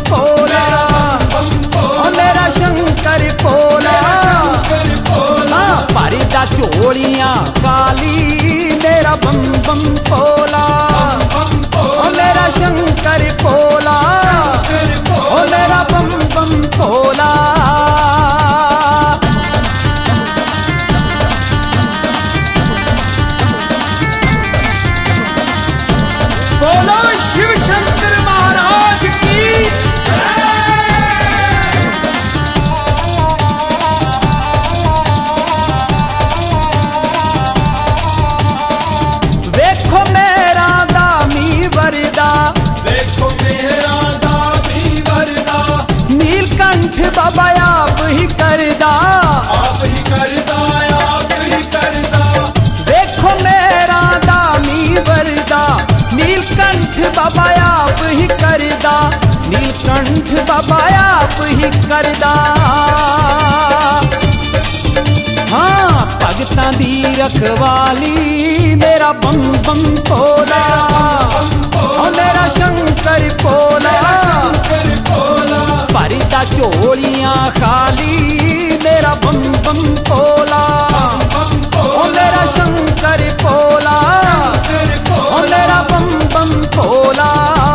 भोला, ओ मेरा शंकर भोला। हाँ भरदा झोलियां खाली मेरा बम बम भोला, ओ मेरा शंकर भोला, ओ मेरा बम बम भोला। बोलो शिव शंकर महाराज की। देखो मेरा दामी वरदा, देखो मेरा दामी वरदा, नीलकंठ बाबा आप ही करदा, आप ही करदा, आप ही करदा। देखो मेरा दामी वरदा, नीलकंठ बाबा आप ही करदा, नीलकंठ बाबा आप ही करदा। हाँ भगतां दी रखवाली मेरा बम बम भोला, ओ मेरा शंकर भोला, भरदा झोलियां खाली मेरा बम बम भोला, ओ मेरा शंकर भोला, ओ मेरा बम बम भोला।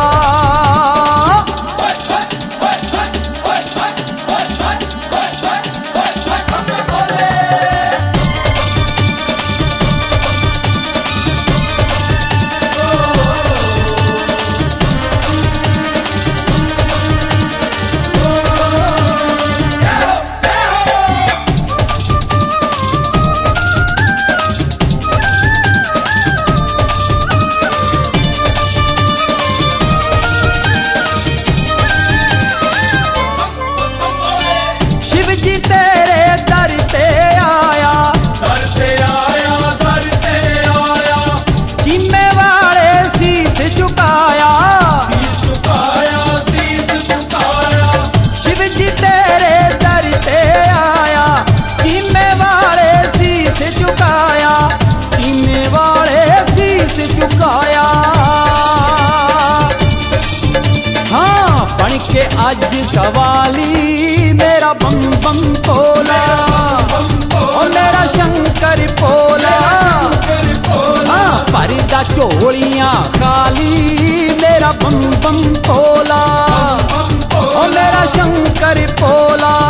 के आज सवाली मेरा बम बम भोला, ओ मेरा शंकर भोला। हाँ भरदा झोलियां खाली मेरा बम बम भोला, ओ मेरा शंकर भोला।